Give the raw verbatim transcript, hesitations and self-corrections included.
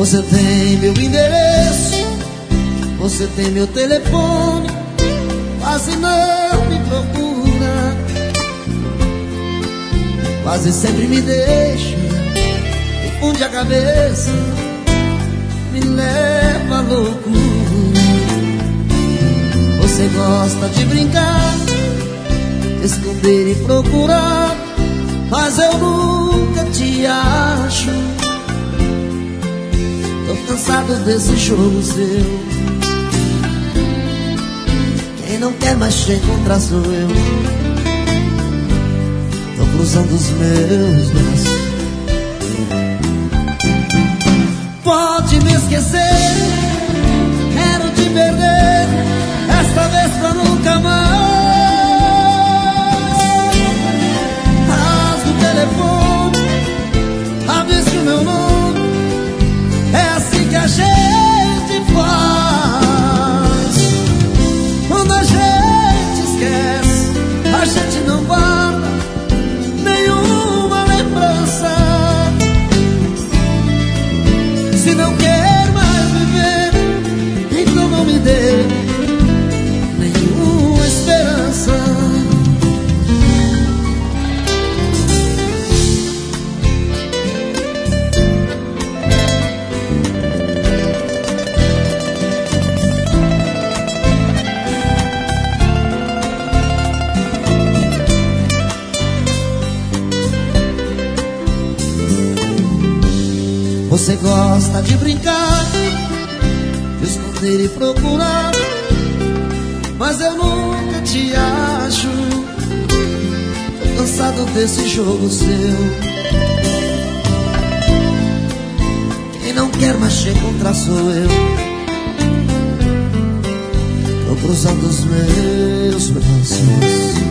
Você tem meu endereço, você tem meu telefone, quase não me procura, quase sempre me deixa, me funde a cabeça, me leva à loucura. Você gosta de brincar, esconder e procurar, mas eu nunca te acho. Tô cansado desse jogo seu. Quem não quer mais te encontrar sou eu. Tô cruzando os meus braços. Pode me esquecer, quero te perder, esta vez pra nunca mais. Rasga o telefone, avise o meu nome. É assim que a gente faz. Quando a gente esquece, a gente não guarda nenhuma lembrança. Se não quer mais viver, então não me dê nenhuma esperança. Você gosta de brincar, de esconder e procurar, mas eu nunca te acho. Tô cansado desse jogo seu. Quem não quer mais te encontrar sou eu. Tô cruzando os meus braços.